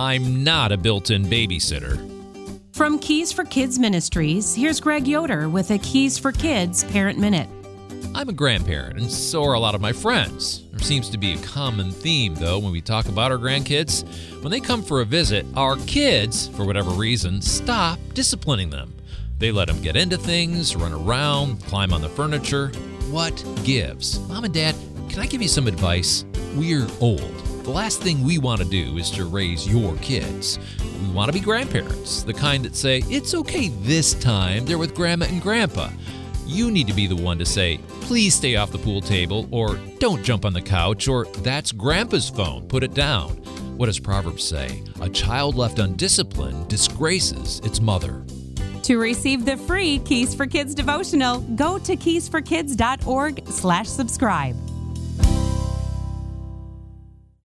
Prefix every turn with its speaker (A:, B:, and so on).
A: I'm not a built-in babysitter.
B: From Keys for Kids Ministries, here's Greg Yoder with a Keys for Kids Parent Minute.
A: I'm a grandparent, and so are a lot of my friends. There seems to be a common theme, though, when we talk about our grandkids. When they come for a visit, our kids, for whatever reason, stop disciplining them. They let them get into things, run around, climb on the furniture. What gives? Mom and Dad, can I give you some advice? We're old. The last thing we want to do is to raise your kids. We want to be grandparents, the kind that say, it's okay this time, they're with Grandma and Grandpa. You need to be the one to say, please stay off the pool table, or don't jump on the couch, or that's Grandpa's phone, put it down. What does Proverbs say? A child left undisciplined disgraces its mother.
B: To receive the free Keys for Kids devotional, go to keysforkids.org/subscribe.